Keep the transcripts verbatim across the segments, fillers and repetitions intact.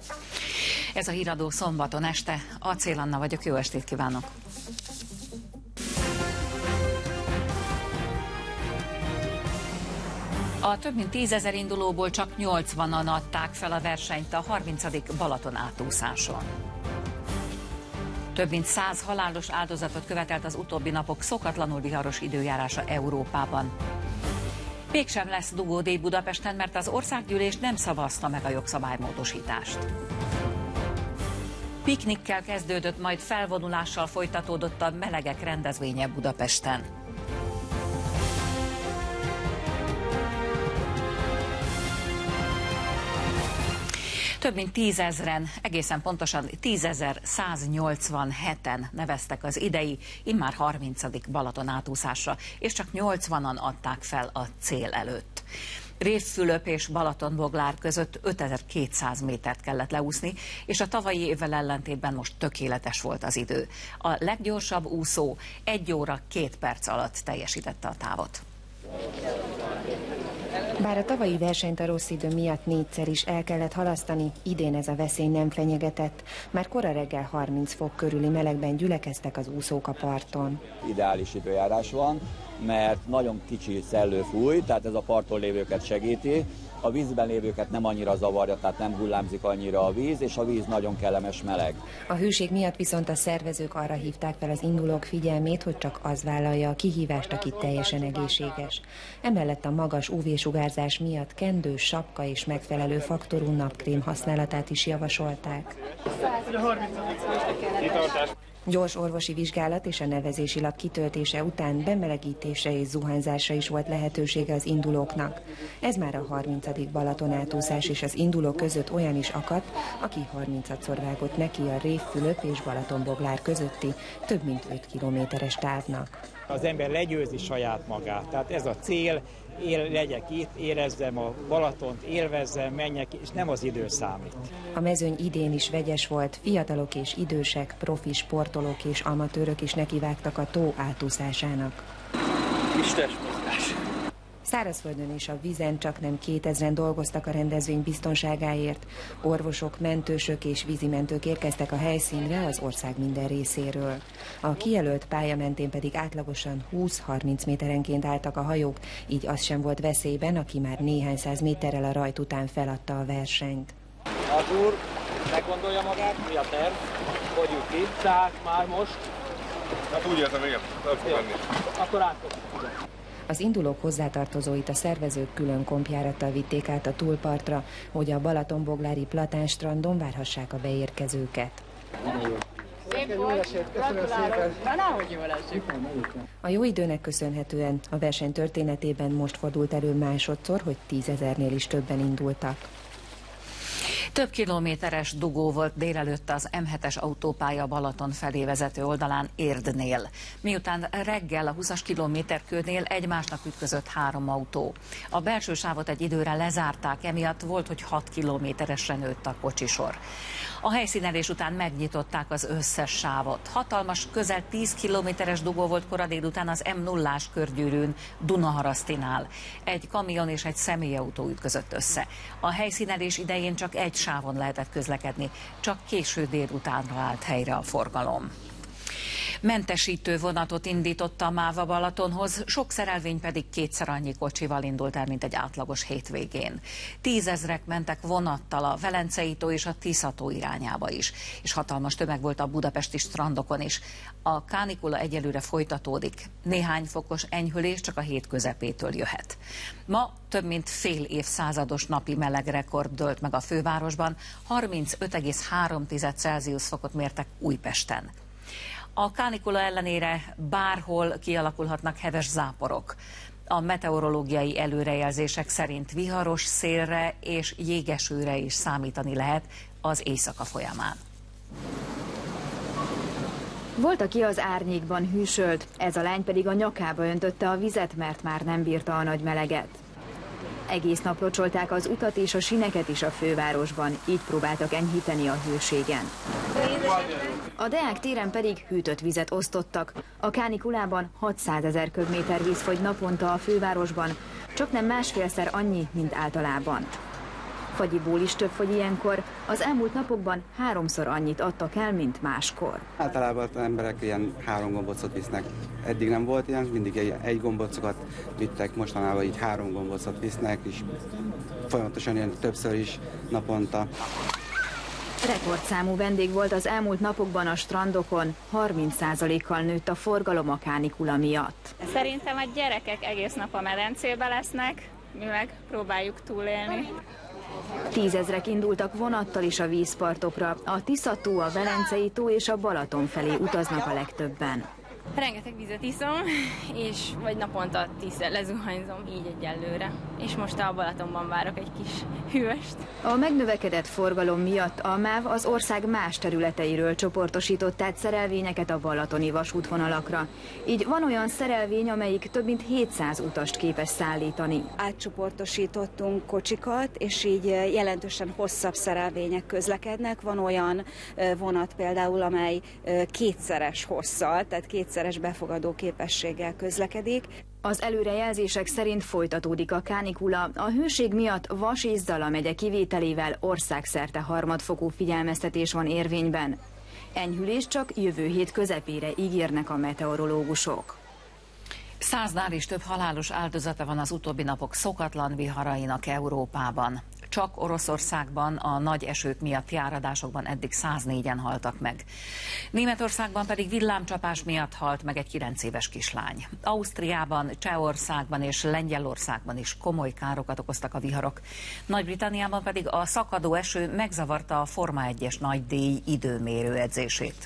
Ez a híradó szombaton este. Acél Anna vagyok, jó estét kívánok! A több mint tízezer indulóból csak nyolcvanan adták fel a versenyt a harmincadik Balaton átúszáson. Több mint száz halálos áldozatot követelt az utóbbi napok szokatlanul viharos időjárása Európában. Mégsem lesz dugódíj Budapesten, mert az országgyűlés nem szavazta meg a jogszabálymódosítást. Piknikkel kezdődött, majd felvonulással folytatódott a melegek rendezvénye Budapesten. Több mint tízezren, egészen pontosan tízezer-száznyolcvanheten neveztek az idei, immár harmincadik Balaton átúszásra, és csak nyolcvanan adták fel a cél előtt. Révfülöp és Balatonboglár között ötezer-kétszáz métert kellett leúszni, és a tavalyi évvel ellentétben most tökéletes volt az idő. A leggyorsabb úszó egy óra két perc alatt teljesítette a távot. Bár a tavalyi versenyt a rossz idő miatt négyszer is el kellett halasztani, idén ez a veszély nem fenyegetett. Már kora reggel harminc fok körüli melegben gyülekeztek az úszók a parton. Ideális időjárás van, mert nagyon kicsi szellő fúj, tehát ez a parton lévőket segíti. A vízben lévőket nem annyira zavarja, tehát nem hullámzik annyira a víz, és a víz nagyon kellemes meleg. A hőség miatt viszont a szervezők arra hívták fel az indulók figyelmét, hogy csak az vállalja a kihívást, aki teljesen egészséges. Emellett a magas ú vé-sugárzás miatt kendő, sapka és megfelelő faktorú napkrém használatát is javasolták. Gyors orvosi vizsgálat és a nevezési lap kitöltése után bemelegítésre és zuhanyzásra is volt lehetősége az indulóknak. Ez már a harmincadik Balaton átúszás, és az indulók között olyan is akadt, aki harmincadszor vágott neki a Révfülöp és Balatonboglár közötti több mint öt kilométeres távnak. Az ember legyőzi saját magát, tehát ez a cél, él, legyek itt, érezzem a Balatont, élvezzem, menjek, és nem az idő számít. A mezőny idén is vegyes volt, fiatalok és idősek, profi sportolók és amatőrök is nekivágtak a tó átúszásának. Kis testmozgás. Szárazföldön és a vízen csaknem kétezren dolgoztak a rendezvény biztonságáért. Orvosok, mentősök és vízimentők érkeztek a helyszínre az ország minden részéről. A kijelölt pálya mentén pedig átlagosan húsz-harminc méterenként álltak a hajók, így az sem volt veszélyben, aki már néhány száz méterrel a rajt után feladta a versenyt. Artúr, meggondolja magát, mi a terv, hogy jut ki, tehát már most. Hát úgy értem, igen, nem fog menni. Akkor átfog. Az indulók hozzátartozóit a szervezők külön kompjárattal vitték át a túlpartra, hogy a Balatonboglári Platán strandon várhassák a beérkezőket. A jó időnek köszönhetően a verseny történetében most fordult elő másodszor, hogy tízezernél is többen indultak. Több kilométeres dugó volt délelőtt az em hetes autópálya Balaton felé vezető oldalán Érdnél. Miután reggel a húszas kilométerkőnél egymásnak ütközött három autó. A belső sávot egy időre lezárták, emiatt volt, hogy hat kilométeresre nőtt a kocsisor. A helyszínelés után megnyitották az összes sávot. Hatalmas, közel tíz kilométeres dugó volt kora délután az em nullás körgyűrűn Dunaharasztinál. Egy kamion és egy személyautó ütközött össze. A helyszínelés idején csak egy sávon lehetett közlekedni, csak késő délutánra állt helyre a forgalom. Mentesítő vonatot indította a Máva Balatonhoz, sok szerelvény pedig kétszer annyi kocsival indult el, mint egy átlagos hétvégén. Tízezrek mentek vonattal a Velencei tó és a Tisza tó irányába is, és hatalmas tömeg volt a budapesti strandokon is. A kánikula egyelőre folytatódik. Néhány fokos enyhülés csak a hét közepétől jöhet. Ma több mint fél évszázados napi melegrekord dőlt meg a fővárosban, harmincöt egész három Celsius fokot mértek Újpesten. A kánikula ellenére bárhol kialakulhatnak heves záporok. A meteorológiai előrejelzések szerint viharos szélre és jégesőre is számítani lehet az éjszaka folyamán. Volt, aki az árnyékban hűsölt, ez a lány pedig a nyakába öntötte a vizet, mert már nem bírta a nagy meleget. Egész nap locsolták az utat és a sineket is a fővárosban, így próbáltak enyhíteni a hőségen. A Deák téren pedig hűtött vizet osztottak. A kánikulában hatszázezer köbméter víz fogy naponta a fővárosban, csak nem másfélszer annyi, mint általában. Fagyiból is több fogy ilyenkor, az elmúlt napokban háromszor annyit adtak el, mint máskor. Általában az emberek ilyen három gombócot visznek. Eddig nem volt ilyen, mindig egy, egy gombócokat vittek, mostanában így három gombócot visznek, és folyamatosan ilyen többször is naponta. Rekordszámú vendég volt az elmúlt napokban a strandokon, harminc százalékkal nőtt a forgalom a kánikula miatt. Szerintem a gyerekek egész nap a medencébe lesznek, mi meg próbáljuk túlélni. Tízezrek indultak vonattal is a vízpartokra, a Tisza-tó, a Velencei tó és a Balaton felé utaznak a legtöbben. Rengeteg vizet iszom, és vagy naponta tízszer lezuhanyzom, így egyelőre. És most a Balatonban várok egy kis hűvöst. A megnövekedett forgalom miatt a MÁV az ország más területeiről csoportosított át szerelvényeket a balatoni vasútvonalakra. Így van olyan szerelvény, amelyik több mint hétszáz utast képes szállítani. Átcsoportosítottunk kocsikat, és így jelentősen hosszabb szerelvények közlekednek. Van olyan vonat például, amely kétszeres hosszal, tehát kétszeres befogadó képességgel közlekedik. Az előrejelzések szerint folytatódik a kánikula, a hőség miatt Vas és Zala megye kivételével országszerte harmadfokú figyelmeztetés van érvényben. Enyhülés csak jövő hét közepére ígérnek a meteorológusok. Száznál is több halálos áldozata van az utóbbi napok szokatlan viharainak Európában. Csak Oroszországban a nagy esők miatti áradásokban eddig száznégyen haltak meg. Németországban pedig villámcsapás miatt halt meg egy kilenc éves kislány. Ausztriában, Csehországban és Lengyelországban is komoly károkat okoztak a viharok. Nagy-Britanniában pedig a szakadó eső megzavarta a Forma egyes nagydíj időmérő edzését.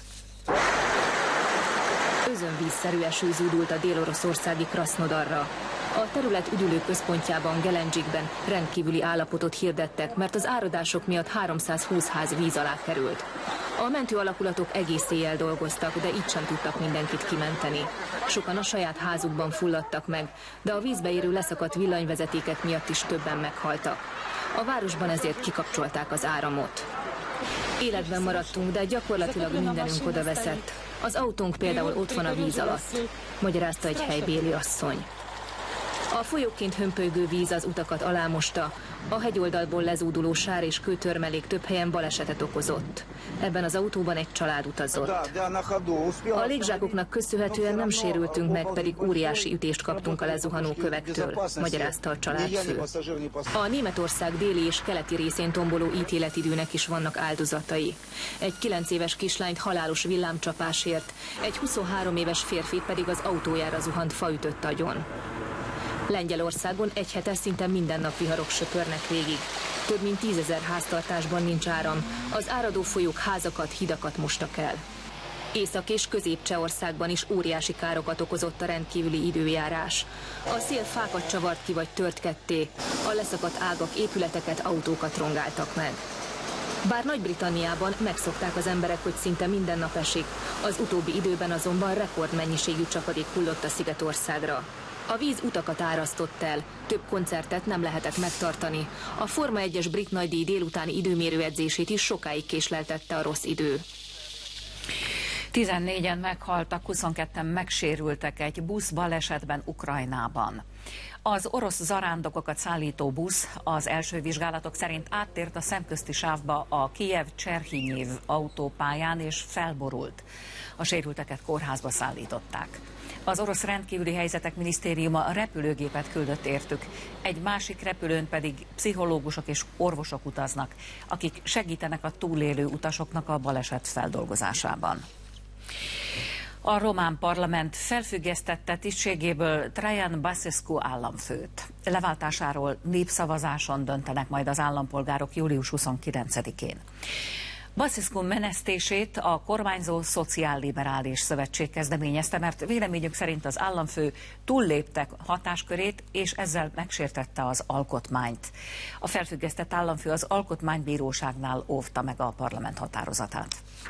Özönvízszerű eső zúdult a dél-oroszországi Krasznodarra. A terület üdülő központjában, Gelendzsikben rendkívüli állapotot hirdettek, mert az áradások miatt háromszázhúsz ház víz alá került. A mentő alakulatok egész éjjel dolgoztak, de így sem tudtak mindenkit kimenteni. Sokan a saját házukban fulladtak meg, de a vízbe érő leszakadt villanyvezetékek miatt is többen meghaltak. A városban ezért kikapcsolták az áramot. Életben maradtunk, de gyakorlatilag mindenünk odaveszett. Az autónk például ott van a víz alatt, magyarázta egy helybéli asszony. A folyóként hömpölygő víz az utakat alámosta, a hegyoldalból lezúduló sár és kőtörmelék több helyen balesetet okozott. Ebben az autóban egy család utazott. A légzsákoknak köszönhetően nem sérültünk meg, pedig óriási ütést kaptunk a lezuhanó kövektől, magyarázta a családfő. A Németország déli és keleti részén tomboló ítéletidőnek is vannak áldozatai. Egy kilenc éves kislányt halálos villámcsapásért, egy huszonhárom éves férfit pedig az autójára zuhant fa ütött agyon. Lengyelországon egy hete szinte minden nap viharok söpörnek végig. Több mint tízezer háztartásban nincs áram, az áradó folyók házakat, hidakat mostak el. Észak- és Közép-Csehországban is óriási károkat okozott a rendkívüli időjárás. A szél fákat csavart ki vagy tört ketté, a leszakadt ágak épületeket, autókat rongáltak meg. Bár Nagy-Britanniában megszokták az emberek, hogy szinte minden nap esik, az utóbbi időben azonban rekordmennyiségű csapadék hullott a Szigetországra. A víz utakat árasztott el, több koncertet nem lehetett megtartani. A Forma egyes brit nagydíj délutáni időmérő edzését is sokáig késleltette a rossz idő. tizennégyen meghaltak, huszonketten megsérültek egy busz balesetben Ukrajnában. Az orosz zarándokokat szállító busz az első vizsgálatok szerint áttért a szemközti sávba a Kijev-Cserhinyiv autópályán és felborult. A sérülteket kórházba szállították. Az orosz rendkívüli helyzetek minisztériuma repülőgépet küldött értük, egy másik repülőn pedig pszichológusok és orvosok utaznak, akik segítenek a túlélő utasoknak a baleset feldolgozásában. A román parlament felfüggesztette tisztségéből Traian Băsescu államfőt. Leváltásáról népszavazáson döntenek majd az állampolgárok július huszonkilencedikén. Băsescu menesztését a kormányzó Szociálliberális Szövetség kezdeményezte, mert véleményük szerint az államfő túllépte hatáskörét, és ezzel megsértette az alkotmányt. A felfüggesztett államfő az alkotmánybíróságnál óvta meg a parlament határozatát.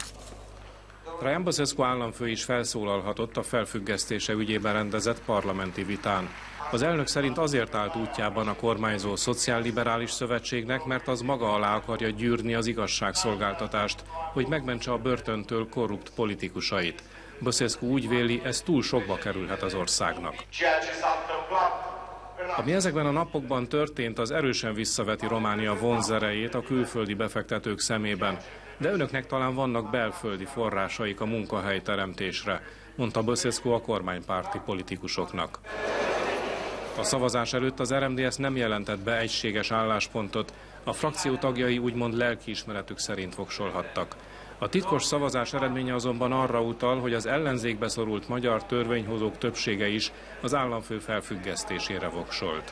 Traian Băsescu államfő is felszólalhatott a felfüggesztése ügyében rendezett parlamenti vitán. Az elnök szerint azért állt útjában a kormányzó Szociálliberális Szövetségnek, mert az maga alá akarja gyűrni az igazságszolgáltatást, hogy megmentse a börtöntől korrupt politikusait. Băsescu úgy véli, ez túl sokba kerülhet az országnak. Ami ezekben a napokban történt, az erősen visszaveti Románia vonzerejét a külföldi befektetők szemében, de önöknek talán vannak belföldi forrásaik a munkahelyteremtésre, mondta Băsescu a kormánypárti politikusoknak. A szavazás előtt az er em dé es nem jelentett be egységes álláspontot, a frakció tagjai úgymond lelkiismeretük szerint voksolhattak. A titkos szavazás eredménye azonban arra utal, hogy az ellenzékbe szorult magyar törvényhozók többsége is az államfő felfüggesztésére voksolt.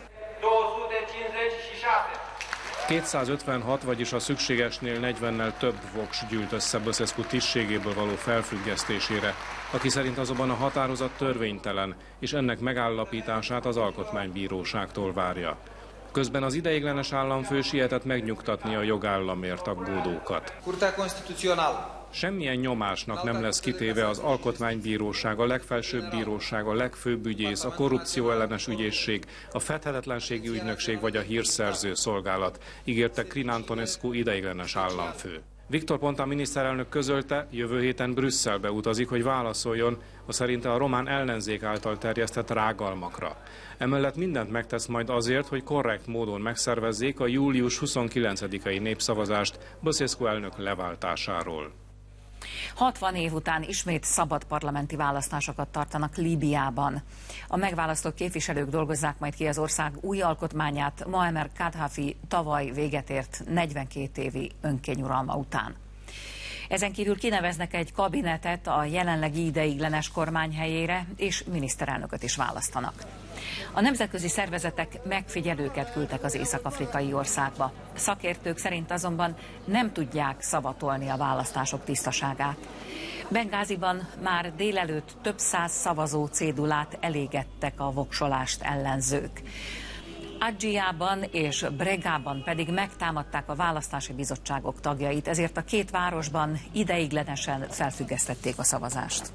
kétszázötvenhat, vagyis a szükségesnél negyvennel több voks gyűlt össze Băsescu tisztségéből való felfüggesztésére, aki szerint azonban a határozat törvénytelen, és ennek megállapítását az Alkotmánybíróságtól várja. Közben az ideiglenes államfő sietett megnyugtatni a jogállamért aggódókat. Semmilyen nyomásnak nem lesz kitéve az Alkotmánybíróság, a legfelsőbb bíróság, a legfőbb ügyész, a korrupció ellenes ügyészség, a fedhetetlenségi ügynökség vagy a hírszerző szolgálat, ígérte Crin Antonescu ideiglenes államfő. Victor Ponta miniszterelnök közölte, jövő héten Brüsszelbe utazik, hogy válaszoljon a szerinte a román ellenzék által terjesztett rágalmakra. Emellett mindent megtesz majd azért, hogy korrekt módon megszervezzék a július huszonkilencedikei népszavazást Băsescu elnök leváltásáról. hatvan év után ismét szabad parlamenti választásokat tartanak Líbiában. A megválasztott képviselők dolgozzák majd ki az ország új alkotmányát Muammar Kadhafi tavaly véget ért negyvenkét évi önkényuralma után. Ezen kívül kineveznek egy kabinetet a jelenlegi ideiglenes kormány helyére, és miniszterelnököt is választanak. A nemzetközi szervezetek megfigyelőket küldtek az észak-afrikai országba. Szakértők szerint azonban nem tudják szavatolni a választások tisztaságát. Bengáziban már délelőtt több száz szavazó cédulát elégettek a voksolást ellenzők. Adzsiában és Bregában pedig megtámadták a választási bizottságok tagjait, ezért a két városban ideiglenesen felfüggesztették a szavazást.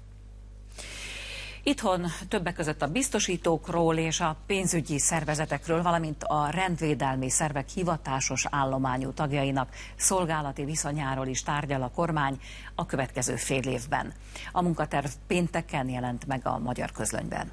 Itthon többek között a biztosítókról és a pénzügyi szervezetekről, valamint a rendvédelmi szervek hivatásos állományú tagjainak szolgálati viszonyáról is tárgyal a kormány a következő fél évben. A munkaterv pénteken jelent meg a Magyar Közlönyben.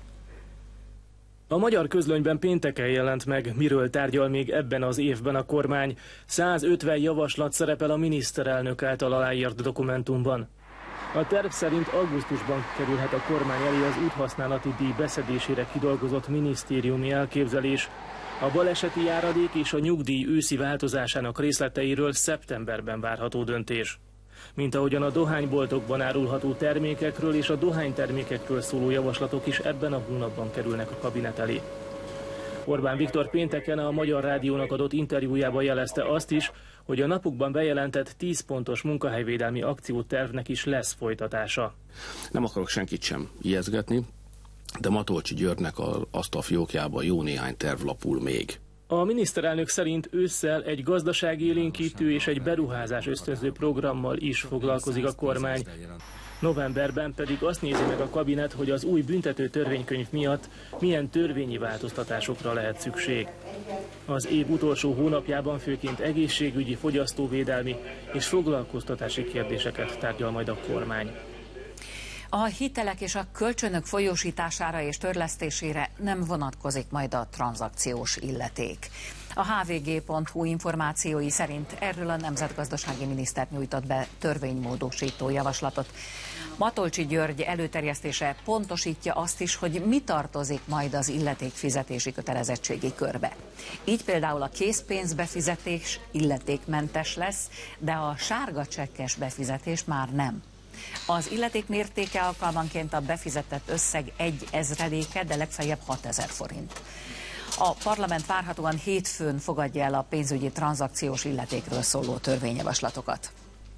A Magyar Közlönyben pénteken jelent meg, miről tárgyal még ebben az évben a kormány. százötven javaslat szerepel a miniszterelnök által aláírt dokumentumban. A terv szerint augusztusban kerülhet a kormány elé az úthasználati díj beszedésére kidolgozott minisztériumi elképzelés. A baleseti járadék és a nyugdíj őszi változásának részleteiről szeptemberben várható döntés. Mint ahogyan a dohányboltokban árulható termékekről és a dohánytermékekről szóló javaslatok is ebben a hónapban kerülnek a kabinet elé. Orbán Viktor pénteken a Magyar Rádiónak adott interjújában jelezte azt is, hogy a napokban bejelentett tíz pontos munkahelyvédelmi akciótervnek is lesz folytatása. Nem akarok senkit sem ijesztgetni, de Matolcsy Györgynek a asztalfiókjában jó néhány terv lapul még. A miniszterelnök szerint ősszel egy gazdaságélénkítő és egy beruházás ösztönző programmal is foglalkozik a kormány. Novemberben pedig azt nézi meg a kabinet, hogy az új büntető törvénykönyv miatt milyen törvényi változtatásokra lehet szükség. Az év utolsó hónapjában főként egészségügyi, fogyasztóvédelmi és foglalkoztatási kérdéseket tárgyal majd a kormány. A hitelek és a kölcsönök folyósítására és törlesztésére nem vonatkozik majd a tranzakciós illeték. A há vé gé pont hú információi szerint erről a nemzetgazdasági miniszter nyújtott be törvénymódosító javaslatot. Matolcsy György előterjesztése pontosítja azt is, hogy mi tartozik majd az illeték fizetési kötelezettségi körbe. Így például a készpénzbefizetés illetékmentes lesz, de a sárga csekkes befizetés már nem. Az illeték mértéke alkalmanként a befizetett összeg egy ezreléke, de legfeljebb hatezer forint. A parlament várhatóan hétfőn fogadja el a pénzügyi tranzakciós illetékről szóló törvényjavaslatokat.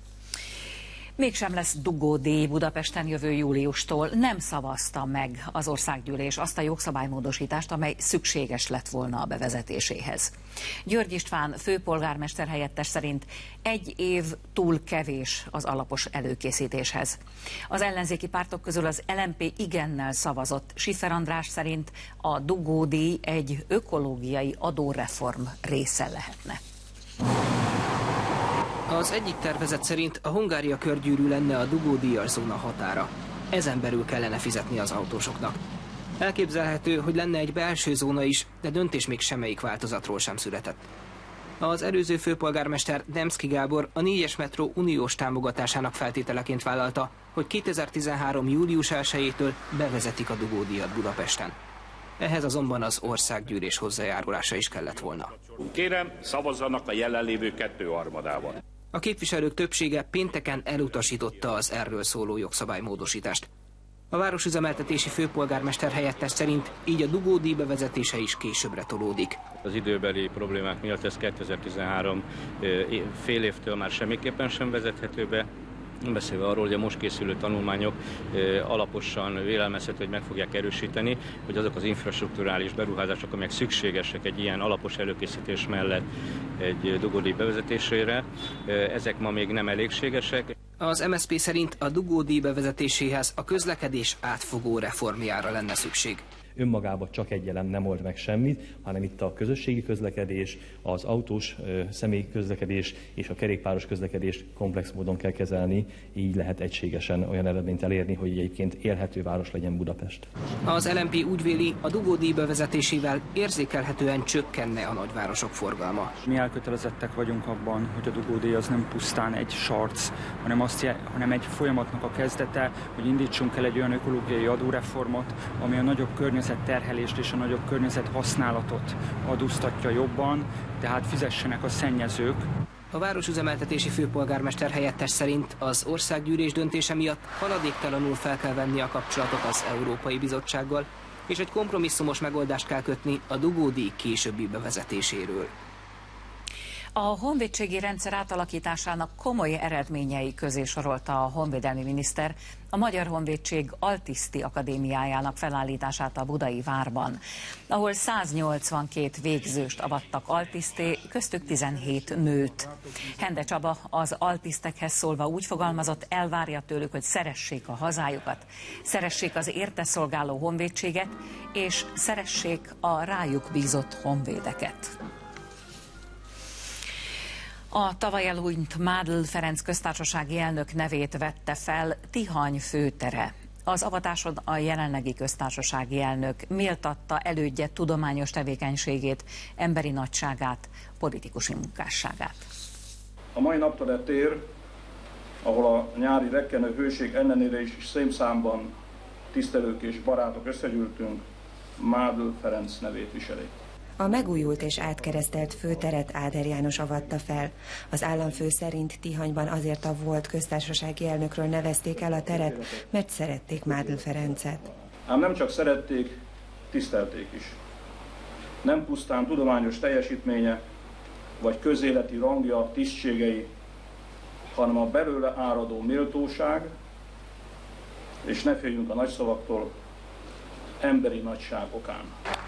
Mégsem lesz dugódíj Budapesten jövő júliustól. Nem szavazta meg az országgyűlés azt a jogszabálymódosítást, amely szükséges lett volna a bevezetéséhez. György István főpolgármester helyettes szerint egy év túl kevés az alapos előkészítéshez. Az ellenzéki pártok közül az el em pé igennel szavazott. Schiffer András szerint a dugódíj egy ökológiai adóreform része lehetne. Az egyik tervezet szerint a Hungária körgyűrű lenne a dugódíjas zóna határa. Ezen belül kellene fizetni az autósoknak. Elképzelhető, hogy lenne egy belső zóna is, de döntés még semmelyik változatról sem született. Az előző főpolgármester Demszky Gábor a négyes metró uniós támogatásának feltételeként vállalta, hogy kétezer-tizenhárom. július elsejétől bevezetik a dugódíjat Budapesten. Ehhez azonban az országgyűlés hozzájárulása is kellett volna. Kérem, szavazzanak a jelenlévő kettőharmadával. A képviselők többsége pénteken elutasította az erről szóló jogszabálymódosítást. A városüzemeltetési főpolgármester helyettes szerint így a dugódíj bevezetése is későbbre tolódik. Az időbeli problémák miatt ez kétezer-tizenhárom fél évtől már semmiképpen sem vezethető be. Beszélve arról, hogy a most készülő tanulmányok alaposan vélelmezhető, hogy meg fogják erősíteni, hogy azok az infrastrukturális beruházások, amelyek szükségesek egy ilyen alapos előkészítés mellett egy dugódíj bevezetésére, ezek ma még nem elégségesek. Az em es zé pé szerint a dugódíj bevezetéséhez a közlekedés átfogó reformjára lenne szükség. Önmagában csak egy elem nem old meg semmit, hanem itt a közösségi közlekedés, az autós személyi közlekedés és a kerékpáros közlekedést komplex módon kell kezelni, így lehet egységesen olyan eredményt elérni, hogy egyébként élhető város legyen Budapest. Az el em pé úgy véli, a dugódíj bevezetésével érzékelhetően csökkenne a nagyvárosok forgalma. Mi elkötelezettek vagyunk abban, hogy a dugódíj az nem pusztán egy sarc, hanem, azt, hanem egy folyamatnak a kezdete, hogy indítsunk el egy olyan ökológiai adóreformot, ami a nagyobb környezet terhelést és a nagyobb környezet használatot adóztatja jobban, tehát fizessenek a szennyezők. A városüzemeltetési főpolgármester helyettes szerint az országgyűlés döntése miatt haladéktalanul fel kell venni a kapcsolatot az Európai Bizottsággal, és egy kompromisszumos megoldást kell kötni a dugódíj későbbi bevezetéséről. A honvédségi rendszer átalakításának komoly eredményei közé sorolta a honvédelmi miniszter a Magyar Honvédség Altiszti Akadémiájának felállítását a Budai Várban, ahol száznyolcvankét végzőst avattak altiszté, köztük tizenhét nőt. Hende Csaba az altisztekhez szólva úgy fogalmazott, elvárja tőlük, hogy szeressék a hazájukat, szeressék az érte szolgáló honvédséget, és szeressék a rájuk bízott honvédeket. A tavaly elhunyt Mádl Ferenc köztársasági elnök nevét vette fel Tihany főtere. Az avatáson a jelenlegi köztársasági elnök méltatta elődje tudományos tevékenységét, emberi nagyságát, politikusi munkásságát. A mai naptól e tér, ahol a nyári rekkenő hőség ellenére is szémszámban tisztelők és barátok összegyűltünk, Mádl Ferenc nevét viseli. A megújult és átkeresztelt főteret Áder János avatta fel. Az államfő szerint Tihanyban azért a volt köztársasági elnökről nevezték el a teret, mert szerették Mádl Ferencet. Ám nem csak szerették, tisztelték is. Nem pusztán tudományos teljesítménye, vagy közéleti rangja, tisztségei, hanem a belőle áradó méltóság, és ne féljünk a nagy szavaktól, emberi nagyság okán.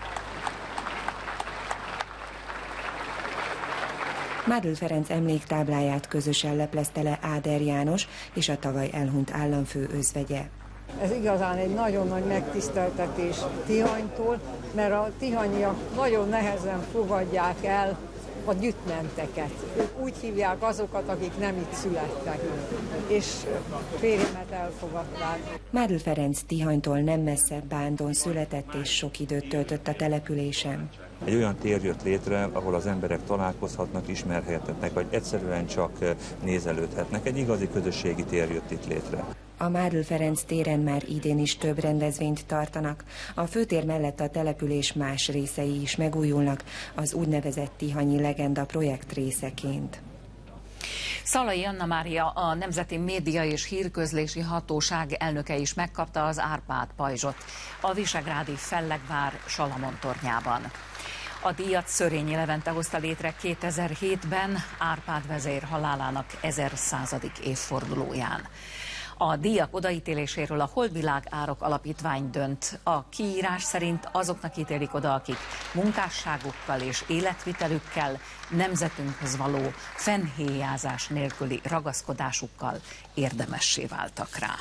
Mádl Ferenc emléktábláját közösen leplezte le Áder János és a tavaly elhunyt államfő özvegye. Ez igazán egy nagyon nagy megtiszteltetés Tihanytól, mert a tihanyiak nagyon nehezen fogadják el a gyüttmenteket. Ők úgy hívják azokat, akik nem itt születtek, és férjemet elfogadták. Mádl Ferenc Tihanytól nem messze Bándon született, és sok időt töltött a településen. Egy olyan tér jött létre, ahol az emberek találkozhatnak, ismerhetnek, vagy egyszerűen csak nézelődhetnek. Egy igazi közösségi tér jött itt létre. A Mádl Ferenc téren már idén is több rendezvényt tartanak. A főtér mellett a település más részei is megújulnak, az úgynevezett Tihanyi legenda projekt részeként. Szalai Anna Mária, a Nemzeti Média és Hírközlési Hatóság elnöke is megkapta az Árpád pajzsot a visegrádi Fellegvár Salamon tornyában. A díjat Szörényi Levente hozta létre kétezer-hétben Árpád vezér halálának ezerszázadik évfordulóján. A díjak odaítéléséről a Holdvilág Árok Alapítvány dönt. A kiírás szerint azoknak ítélik oda, akik munkásságukkal és életvitelükkel, nemzetünkhöz való fennhéjázás nélküli ragaszkodásukkal érdemessé váltak rá.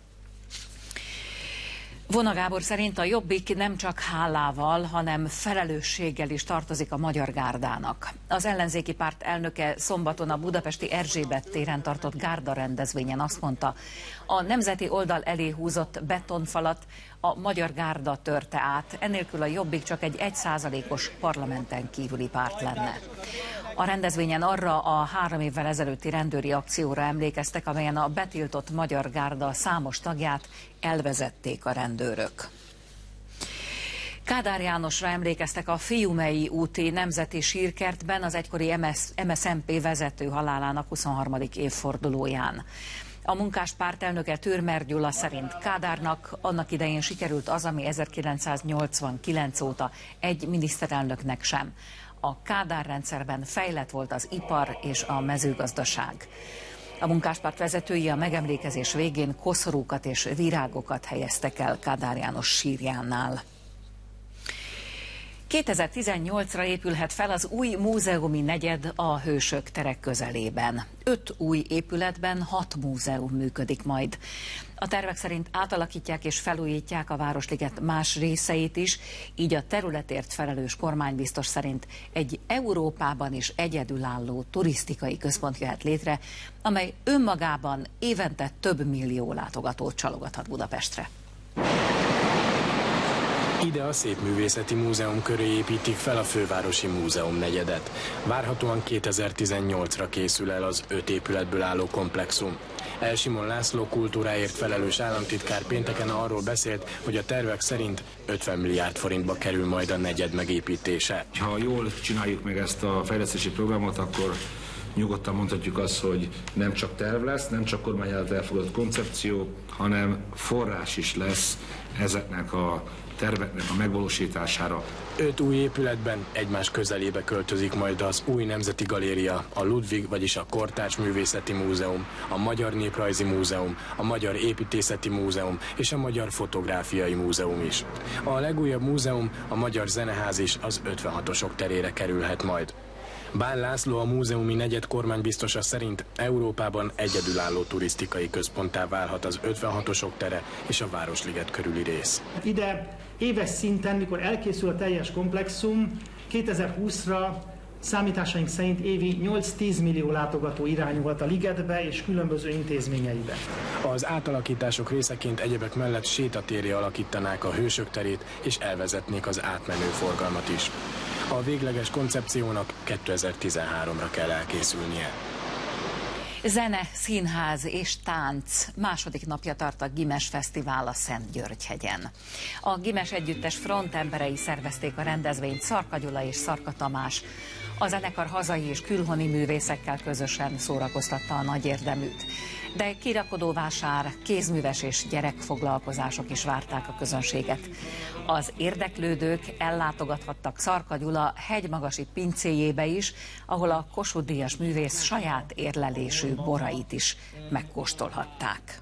Vona Gábor szerint a Jobbik nem csak hálával, hanem felelősséggel is tartozik a Magyar Gárdának. Az ellenzéki párt elnöke szombaton a budapesti Erzsébet téren tartott gárda rendezvényen azt mondta, a nemzeti oldal elé húzott betonfalat A Magyar Gárda törte át, ennélkül a Jobbik csak egy egy százalékos parlamenten kívüli párt lenne. A rendezvényen arra a három évvel ezelőtti rendőri akcióra emlékeztek, amelyen a betiltott Magyar Gárda számos tagját elvezették a rendőrök. Kádár Jánosra emlékeztek a Fiumei úti nemzeti sírkertben az egykori em es zé em pé vezető halálának huszonharmadik évfordulóján. A Munkáspárt elnöke Türmer Gyula szerint Kádárnak annak idején sikerült az, ami ezerkilencszáznyolcvankilenc óta egy miniszterelnöknek sem. A Kádár rendszerben fejlett volt az ipar és a mezőgazdaság. A Munkáspárt vezetői a megemlékezés végén koszorúkat és virágokat helyeztek el Kádár János sírjánál. kétezer-tizennyolcra épülhet fel az új múzeumi negyed a Hősök tere közelében. Öt új épületben hat múzeum működik majd. A tervek szerint átalakítják és felújítják a Városliget más részeit is, így a területért felelős kormánybiztos szerint egy Európában is egyedülálló turisztikai központ jöhet létre, amely önmagában évente több millió látogatót csalogathat Budapestre. Ide a Szépművészeti Múzeum köré építik fel a fővárosi múzeum negyedet. Várhatóan kétezer-tizennyolcra készül el az öt épületből álló komplexum. Elsimon László kultúráért felelős államtitkár pénteken arról beszélt, hogy a tervek szerint ötven milliárd forintba kerül majd a negyed megépítése. Ha jól csináljuk meg ezt a fejlesztési programot, akkor nyugodtan mondhatjuk azt, hogy nem csak terv lesz, nem csak kormány által elfogadott koncepció, hanem forrás is lesz ezeknek a terveknek a megvalósítására. Öt új épületben egymás közelébe költözik majd az új Nemzeti Galéria, a Ludwig, vagyis a Kortárs Művészeti Múzeum, a Magyar Néprajzi Múzeum, a Magyar Építészeti Múzeum és a Magyar Fotográfiai Múzeum is. A legújabb múzeum, a Magyar Zeneház is az ötvenhatosok terére kerülhet majd. Bán László, a múzeumi negyed kormánybiztosa szerint Európában egyedülálló turisztikai központtá válhat az ötvenhatosok tere és a Városliget körüli rész. Ide éves szinten, mikor elkészül a teljes komplexum, kétezer-húszra számításaink szerint évi nyolc-tíz millió látogató irányulhat a ligetbe és különböző intézményeibe. Az átalakítások részeként egyebek mellett sétatérré alakítanák a Hősök terét és elvezetnék az átmenő forgalmat is. A végleges koncepciónak kétezer-tizenháromra kell elkészülnie. Zene, színház és tánc második napja tart a Gimes Fesztivál a Szentgyörgyhegyen. A Gimes együttes frontemberei szervezték a rendezvényt, Szarka Gyula és Szarka Tamás. A zenekar hazai és külhoni művészekkel közösen szórakoztatta a nagy érdeműt. De kirakodóvásár, kézműves és gyerekfoglalkozások is várták a közönséget. Az érdeklődők ellátogathattak Szarka Gyula hegymagasi pincéjébe is, ahol a Kossuth-díjas művész saját érlelésű borait is megkóstolhatták.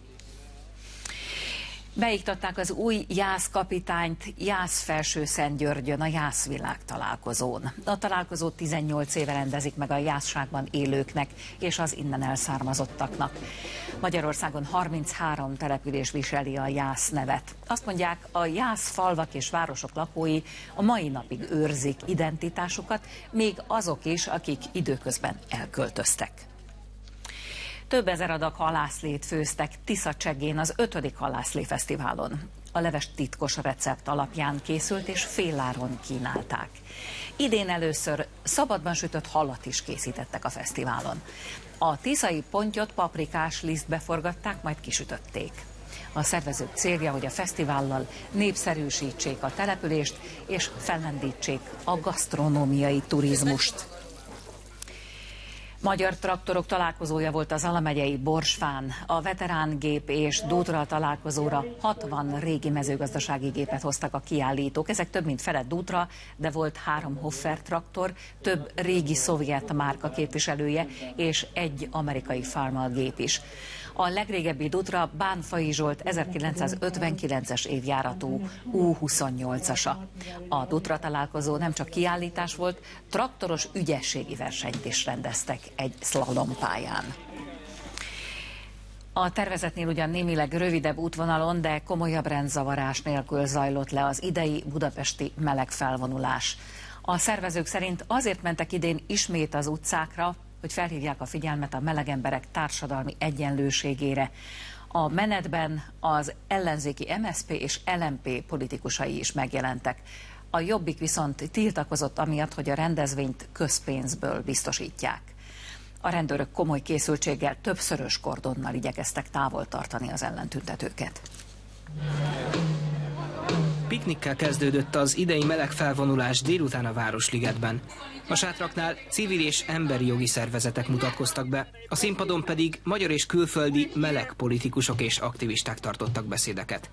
Beiktatták az új jászkapitányt Jász-Felső-Szentgyörgyön, a Jászvilág találkozón. A találkozót tizennyolc éve rendezik meg a jászságban élőknek és az innen elszármazottaknak. Magyarországon harminchárom település viseli a Jász nevet. Azt mondják, a Jász falvak és városok lakói a mai napig őrzik identitásukat, még azok is, akik időközben elköltöztek. Több ezer adag halászlét főztek Tiszacsegén az ötödik halászlé fesztiválon. A leves titkos recept alapján készült és féláron kínálták. Idén először szabadban sütött halat is készítettek a fesztiválon. A tiszai pontyot paprikás lisztbe forgatták, majd kisütötték. A szervezők célja, hogy a fesztivállal népszerűsítsék a települést és fellendítsék a gasztronómiai turizmust. Magyar traktorok találkozója volt az alamegyei Borsfán. A veterángép és Dútra találkozóra hatvan régi mezőgazdasági gépet hoztak a kiállítók. Ezek több mint fele Dútra, de volt három Hoffer traktor, több régi szovjet márka képviselője és egy amerikai Farmal gép is. A legrégebbi Dutra Bánfai Zsolt ezerkilencszázötvenkilences évjáratú U huszonnyolcasa. A Dutra találkozó nem csak kiállítás volt, traktoros ügyességi versenyt is rendeztek egy szlalompályán. A tervezetnél ugyan némileg rövidebb útvonalon, de komolyabb rendzavarás nélkül zajlott le az idei budapesti melegfelvonulás. A szervezők szerint azért mentek idén ismét az utcákra, hogy felhívják a figyelmet a meleg emberek társadalmi egyenlőségére. A menetben az ellenzéki em es zé pé és el em pé politikusai is megjelentek. A Jobbik viszont tiltakozott amiatt, hogy a rendezvényt közpénzből biztosítják. A rendőrök komoly készültséggel, többszörös kordonnal igyekeztek távol tartani az ellentüntetőket. Piknikkel kezdődött az idei meleg felvonulás délután a Városligetben. A sátraknál civil és emberi jogi szervezetek mutatkoztak be, a színpadon pedig magyar és külföldi meleg politikusok és aktivisták tartottak beszédeket.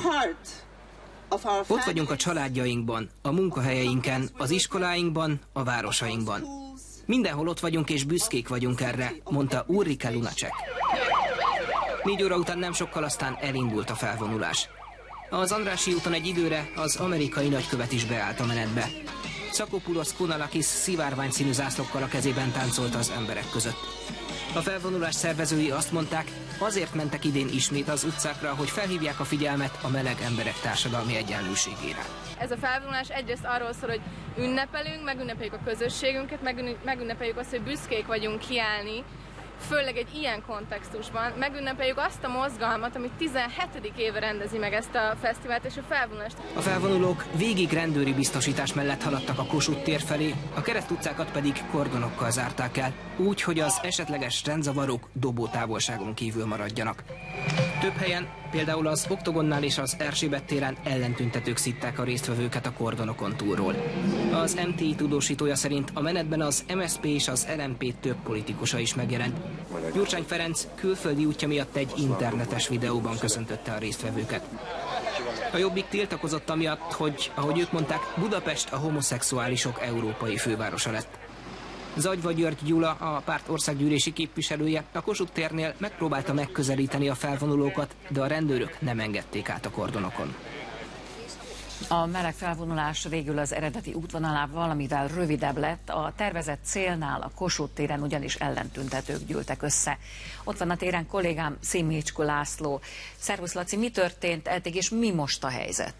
Ott vagyunk a családjainkban, a munkahelyeinken, az iskoláinkban, a városainkban. Mindenhol ott vagyunk és büszkék vagyunk erre, mondta Ulrike Lunacek. Négy óra után nem sokkal aztán elindult a felvonulás. Az Andrássy úton egy időre az amerikai nagykövet is beállt a menetbe. Szakopoulos Kounalakis szivárvány színű zászlókkal a kezében táncolt az emberek között. A felvonulás szervezői azt mondták, azért mentek idén ismét az utcákra, hogy felhívják a figyelmet a meleg emberek társadalmi egyenlőségére. Ez a felvonulás egyrészt arról szól, hogy ünnepelünk, megünnepeljük a közösségünket, megünnepeljük azt, hogy büszkék vagyunk kiállni, főleg egy ilyen kontextusban, megünnepeljük azt a mozgalmat, ami tizenhetedik éve rendezi meg ezt a fesztivált és a felvonulást. A felvonulók végig rendőri biztosítás mellett haladtak a Kossuth tér felé, a Kereszt utcákat pedig kordonokkal zárták el, úgy, hogy az esetleges rendzavarok dobótávolságon kívül maradjanak. Több helyen, például az Oktogonnál és az Erzsébet téren ellentüntetők szitták a résztvevőket a kordonokon túlról. Az em té i tudósítója szerint a menetben az em es zé pé és az el em pé több politikusa is megjelent. Gyurcsány Ferenc külföldi útja miatt egy internetes videóban köszöntötte a résztvevőket. A Jobbik tiltakozott amiatt, hogy, ahogy ők mondták, Budapest a homoszexuálisok európai fővárosa lett. Zagyva György Gyula, a párt országgyűlési képviselője, a Kossuth térnél megpróbálta megközelíteni a felvonulókat, de a rendőrök nem engedték át a kordonokon. A meleg felvonulás végül az eredeti útvonalával valamivel rövidebb lett, a tervezett célnál a Kossuth téren ugyanis ellentüntetők gyűltek össze. Ott van a téren kollégám Szimicsko László. Szervusz Laci, mi történt eddig és mi most a helyzet?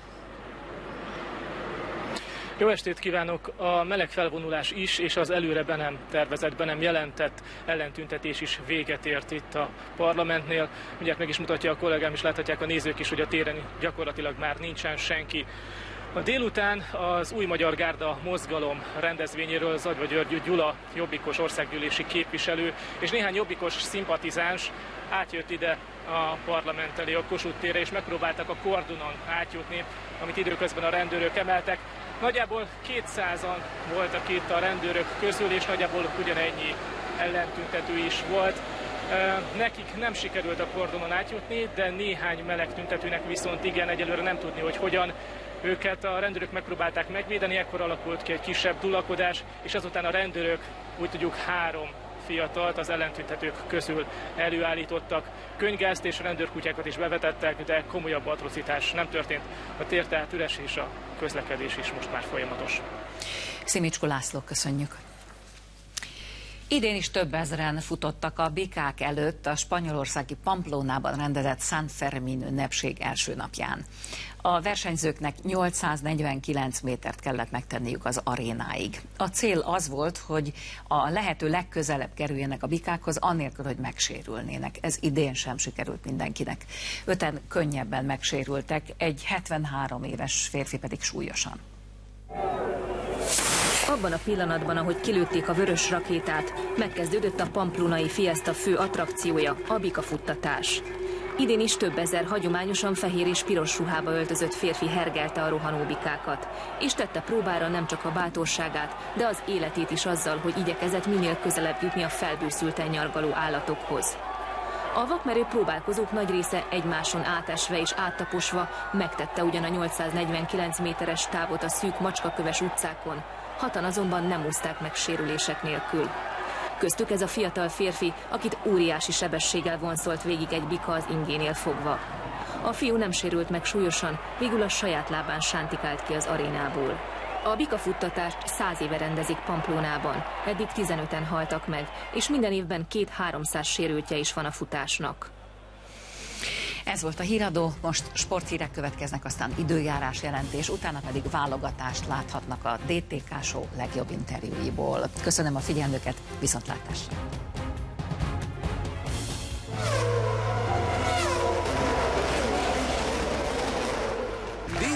Jó estét kívánok! A meleg felvonulás is, és az előre be nem tervezett, be nem jelentett ellentüntetés is véget ért itt a parlamentnél. Mindjárt meg is mutatja a kollégám, és láthatják a nézők is, hogy a téren gyakorlatilag már nincsen senki. A délután az Új Magyar Gárda mozgalom rendezvényéről Zagyva György Gyula, jobbikos országgyűlési képviselő, és néhány jobbikos szimpatizáns átjött ide a parlament elé, a Kossuth térre, és megpróbáltak a kordonon átjutni, amit időközben a rendőrök emeltek. Nagyjából kétszázan voltak itt a rendőrök közül, és nagyjából ugyanennyi ellentüntető is volt. Nekik nem sikerült a kordonon átjutni, de néhány meleg tüntetőnek viszont igen, egyelőre nem tudni, hogy hogyan. Őket a rendőrök megpróbálták megvédeni, ekkor alakult ki egy kisebb dulakodás, és azután a rendőrök, úgy tudjuk, három fiatalt az ellentüntetők közül előállítottak. Könyvgázt és rendőrkutyákat is bevetettek, de komolyabb atrocitás nem történt. A tér tehát üres, és a közlekedés is most már folyamatos. Szimicsko László, köszönjük. Idén is több ezren futottak a bikák előtt a spanyolországi Pamplónában rendezett San Fermin ünnepség első napján. A versenyzőknek nyolcszáznegyvenkilenc métert kellett megtenniük az arénáig. A cél az volt, hogy a lehető legközelebb kerüljenek a bikákhoz, annélkül, hogy megsérülnének. Ez idén sem sikerült mindenkinek. Öten könnyebben megsérültek, egy hetvenhárom éves férfi pedig súlyosan. Abban a pillanatban, ahogy kilőtték a vörös rakétát, megkezdődött a pamplonai fiesta fő attrakciója, a bikafuttatás. Idén is több ezer hagyományosan fehér és piros ruhába öltözött férfi hergelte a rohanó bikákat, és tette próbára nem csak a bátorságát, de az életét is azzal, hogy igyekezett minél közelebb jutni a felbőszülten nyargaló állatokhoz. A vakmerő próbálkozók nagy része egymáson átesve és áttaposva megtette ugyan a nyolcszáznegyvenkilenc méteres távot a szűk macskaköves utcákon, hatan azonban nem úszták meg sérülések nélkül. Köztük ez a fiatal férfi, akit óriási sebességgel vonszolt végig egy bika az ingénél fogva. A fiú nem sérült meg súlyosan, végül a saját lábán sántikált ki az arénából. A bikafuttatást száz éve rendezik Pamplónában, eddig tizenöten haltak meg, és minden évben két-háromszáz sérültje is van a futásnak. Ez volt a híradó, most sporthírek következnek, aztán időjárás jelentés, utána pedig válogatást láthatnak a dé té ká Show legjobb interjúiból. Köszönöm a figyelmüket, viszontlátásra!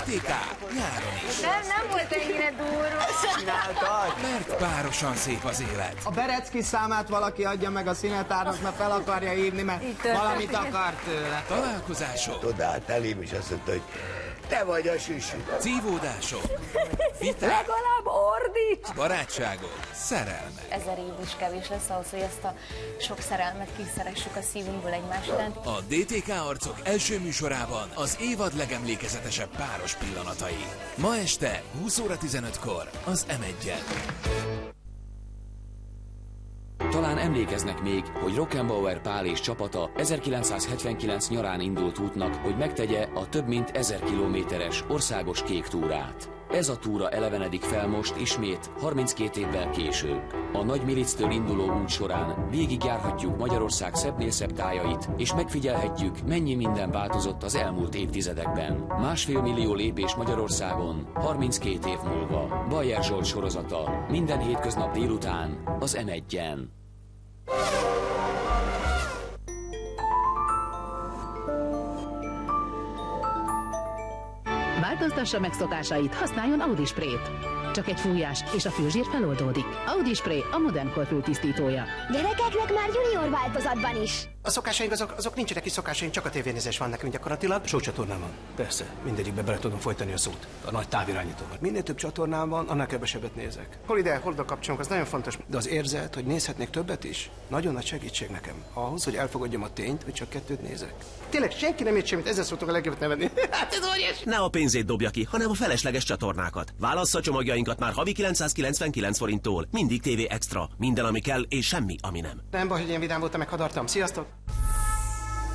té ká nyáron is. Nem, nem volt ennyire durva. Csináltad? Mert párosan szép az élet. A Berecki számát valaki adja meg a színetárnak, mert fel akarja hívni, mert valamit akar tőle. Találkozások. Odaállt elém, és azt mondta, hogy te vagy a süsű. Szívódások. Viták. Legalább ordíts! Barátságok. Szerelmek. Ezer év is kevés lesz ahhoz, hogy ezt a sok szerelmet kiszeressük a szívünkből egymás iránt. A dé té ká arcok első műsorában az évad legemlékezetesebb páros pillanatai. Ma este húsz óra tizenötkor az em egyen. Talán emlékeznek még, hogy Rockenbauer Pál és csapata ezerkilencszázhetvenkilenc nyarán indult útnak, hogy megtegye a több mint ezer kilométeres országos kék túrát. Ez a túra elevenedik fel most ismét harminckét évvel később. A Nagy Milictől induló út során végigjárhatjuk Magyarország szebbnél szebb tájait, és megfigyelhetjük, mennyi minden változott az elmúlt évtizedekben. Másfél millió lépés Magyarországon, harminckét év múlva. Bajer Zsolt sorozata, minden hétköznap délután az em egyen. Változtassa meg szokásait, használjon Audi Sprayt. Csak egy fújás, és a fülzsír feloldódik. Audi Spray a modern korfül tisztítója. Gyerekeknek már junior változatban is. A szokásaink azok, azok nincsenek is szokásaink, csak a tévénézés van nekünk gyakorlatilag. Sok csatornám van. Persze, mindegyikbe bele tudom folytani a szót. A nagy távirányítóval. Minél több csatornám van, annál kevesebbet nézek. Hol ide, hol oda kapcsolunk, az nagyon fontos. De az érzet, hogy nézhetnék többet is, nagyon nagy segítség nekem. Ahhoz, hogy elfogadjam a tényt, hogy csak kettőt nézek. Tényleg senki nem ért semmit, ezzel szoktuk a legjobbat nevetni. Hát ez óriás! Ne a pénzét dobja ki, hanem a felesleges csatornákat. Válassza csomagjainkat már havi kilencszázkilencvenkilenc forinttól. Mindig té vé Extra. Minden, ami kell, és semmi, ami nem. Nem baj, hogy én vidám voltam, meg hadartam. Sziasztok!